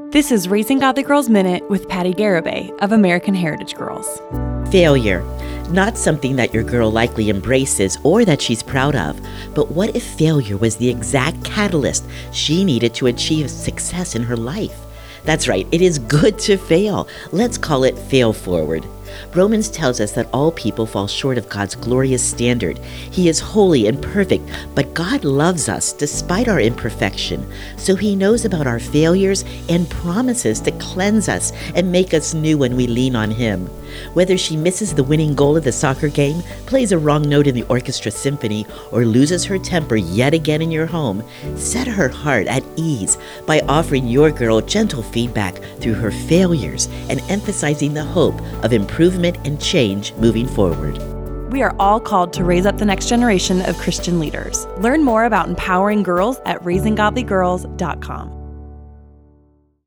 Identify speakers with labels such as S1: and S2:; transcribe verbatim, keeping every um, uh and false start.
S1: This is Raising Godly Girls Minute with Patty Garibay of American Heritage Girls.
S2: Failure. Not something that your girl likely embraces or that she's proud of, but what if failure was the exact catalyst she needed to achieve success in her life? That's right, it is good to fail. Let's call it fail forward. Romans tells us that all people fall short of God's glorious standard. He is holy and perfect, but God loves us despite our imperfection. So He knows about our failures and promises to cleanse us and make us new when we lean on Him. Whether she misses the winning goal of the soccer game, plays a wrong note in the orchestra symphony, or loses her temper yet again in your home, set her heart at ease by offering your girl gentle feedback through her failures and emphasizing the hope of improvement and change moving forward.
S1: We are all called to raise up the next generation of Christian leaders. Learn more about empowering girls at raising godly girls dot com.